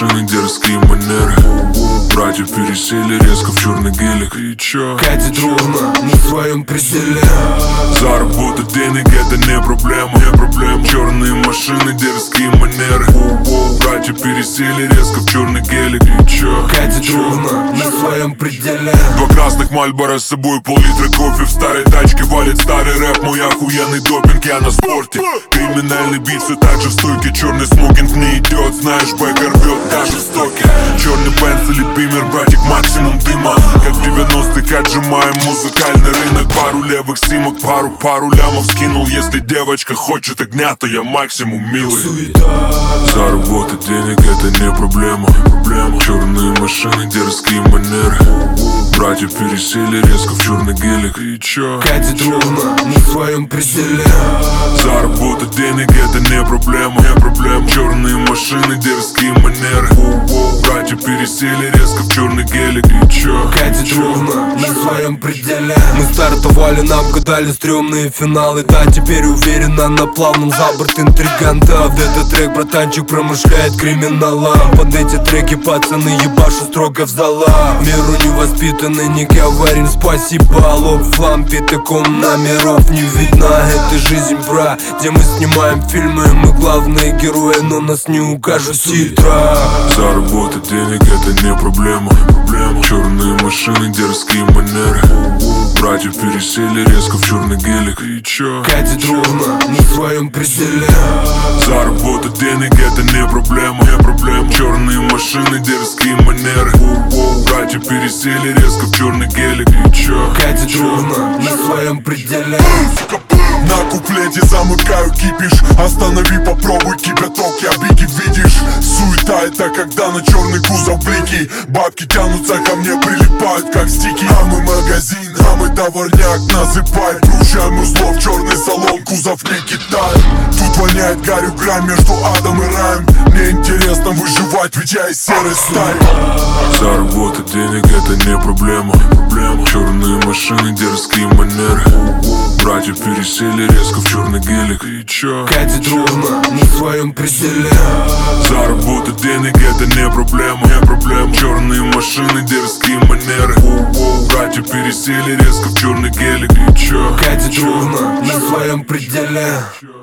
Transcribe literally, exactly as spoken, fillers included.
машины, дерзкие манеры. Братья пересели резко в черный гелик. И чё? Катит ровно на своем пределе. Заработать денег это не проблема, не проблема. Черные машины, дерзкие манеры. Братья пересели резко в черный гелик. И чё? Катит ровно на своем пределе. Два красных Мальборо с собой, пол-литра кофе. В старой тачке валит старый рэп. Мой охуенный допинг, я на спорте. Криминальный бит все так же в стойке. Черный смокинг не идет, знаешь, бэк рвет даже в стоке. Черный Бенц или Бимер, братик, максимум дыма. Как в девяностых отжимаем музыкальный рынок. Пару левых симок, пару, пару лямов скинул. Если девочка хочет огня, то я максимум милый. Суета. Заработать денег это не проблема, проблема. Черные машины, дерзкие манеры. Братья пересели резко в черный гелик. И чё? Катит ровно на своем пределе. Заработать денег это не проблема, не проблема. Черные машины, дерзкие манеры. Братья пересели резко в черный гелик. И чё? Катит ровно на своем пределе. Мы стартовали, нам гадали стрёмные финалы. Да, теперь уверенно на плавном за борт интригантов. Этот трек, братанчик, промышляет криминалом. Под эти треки пацаны ебашу строго в зала. Миру невоспитанный, не говорим спасибо. Лоб в лампе, таком номеров не видно. Это жизнь, бра, где мы снимаем фильмы. Мы главные герои, но нас не укажут титра. Заработать денег это не проблема, проблема. Черные машины, дерзкие манеры. Братья пересели резко в черный гелик. И чё? Катит ровно на своем пределе. Заработать денег это не проблема, не проблема. Черные машины, дерзкие манеры. Братья пересели резко в черный гелик. И чё? Катит ровно на своем пределе. На куплете замыкаю кипиш. Останови, попробуй кипяток, я бики видишь. Суета это когда на черный кузов блики. Бабки тянутся ко мне, прилипают как стики. А мы магазин, а мы товарняк, насыпай. Включаем узлов, черный салон, кузов не Китай. Тут воняет гарью грань между адом и раем. Мне интересно выживать, ведь я из серой стаи. Заработать денег это не проблема, проблема. Черные машины, дерзкие манеры. Братья пересели резко в черный гелик. И чё? Катит ровно на своем пределе. Заработать денег это не проблема, не проблема. Черные машины, дерзкие манеры. Братья пересели резко в черный гелик. И чё? Катит ровно на своем пределе.